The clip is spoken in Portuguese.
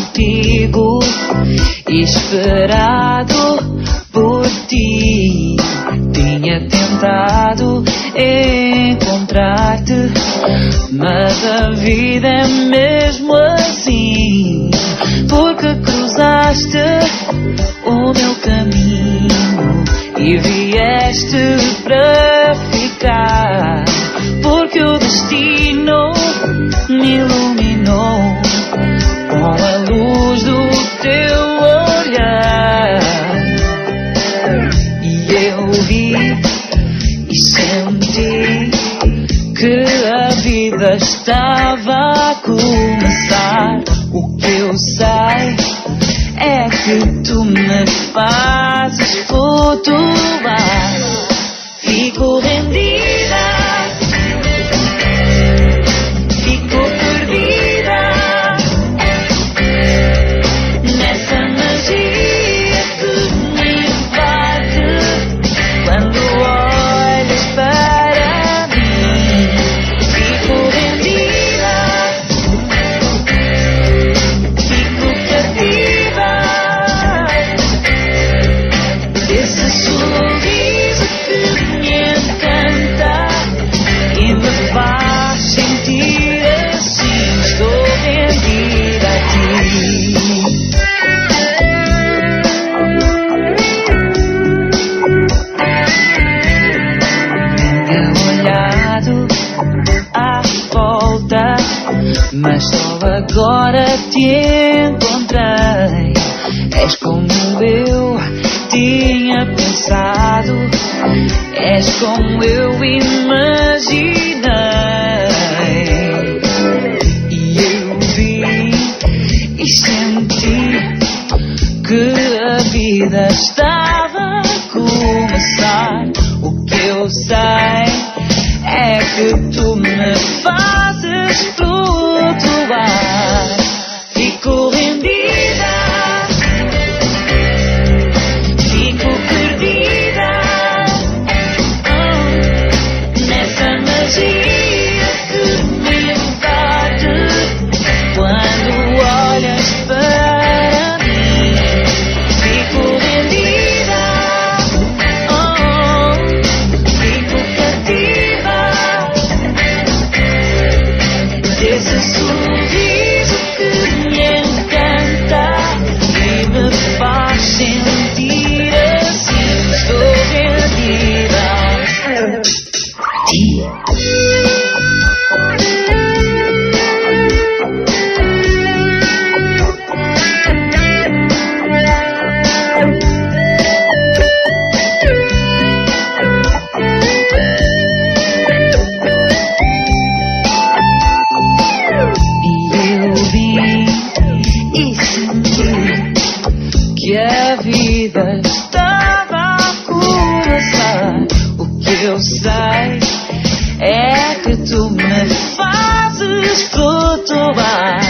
contigo, esperado por ti. Tinha tentado encontrar-te, mas a vida é mesmo assim, porque cruzaste o meu caminho e vieste para ficar, porque o destino me iluminou com a luz do teu olhar. E eu vi e senti que a vida estava a começar. O que eu sei é que tu me fazes flutuar. Fico rendida, fico perdida nessa magia que me invade quando olhas para mim. Fico rendida, fico cativa desse sorriso que me encanta e me faz sentir assim. Estou rendida a ti. Tenho olhado à volta, mas só agora te encontrei. És como eu tinha pensado, és como eu imaginei. E eu vi e senti que a vida estava a começar. O que eu sei é que tu me fazes flutuar. Fico rendida, fico perdida nessa magia que me invade quando olhas para mim. Fico rendida, fico cativa desse sorriso que me encanta e me faz sentir assim. Estou rendida a ti. E eu vi e senti que a vida estava a começar. O que eu sei é que tu me fazes flutuar.